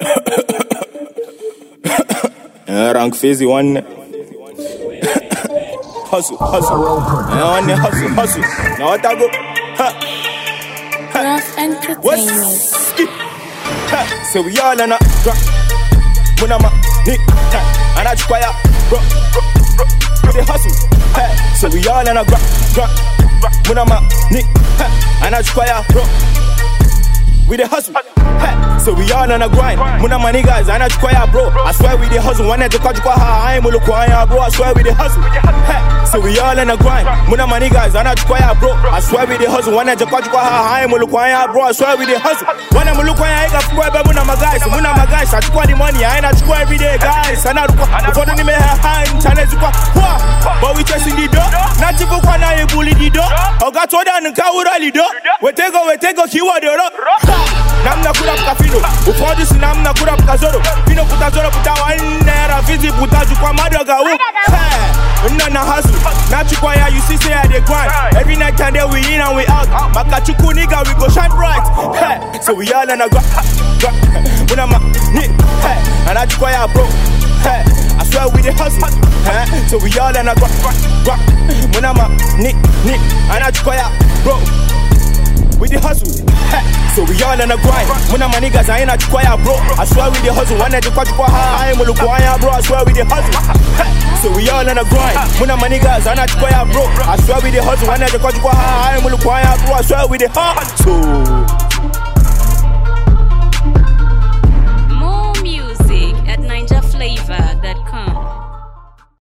Rank Fizzy one. Hustle. One hustle. Now what I go? Rough Entertainment. So we all on a rock. Munama, Nick, and I choir, bro. With the hustle. So we all on a rock. Munama, Nick, and I choir, bro. With the hustle. So we all on a grind. Munama niggas, and I choir, bro. I swear we the hustle. One at the country, I ain't mulukwaya, bro. I swear we the hustle. So we all on a grind. Munama niggas, and I choir, bro. I swear we the hustle. One at the country, I ain't mulukwaya, bro. I swear we the hustle. When I'm mulukwaya, I got to go back. Munama guys, I choir the money. I ain't at choir every day, guys. And I do before the name high in challenge. But we chasing the door. Not to go corner, you bully the door. I got to down and cover the door. We take go, keyword the rock. Namna kura kafino, ufondi si namna kura kazoro. Pino kutazoro kutawa nera vizi kutazu kwa madoga u. Nana hustle, nachukwa ya you see say I dey grind. Every night and day we in and we out. Makachuku nigga we go shine bright. So we all on a go. Munama ni, and nachukwa ya bro. I swear we the hustle. So we all on a go. Munama ni, and nachukwa ya bro. We the hustle, so we all on the grind. Muna my niggas, I ain't at choir, bro. I swear we the hustle. One at the quadruple high, I ain't mulukwaya, bro. I swear we the hustle. So we all on the grind. Muna my niggas, I ain't at choir, bro. I swear we the hustle. One at the quadruple high, I ain't mulukwaya, bro. I swear we the hustle. More music at Ninja Flavor.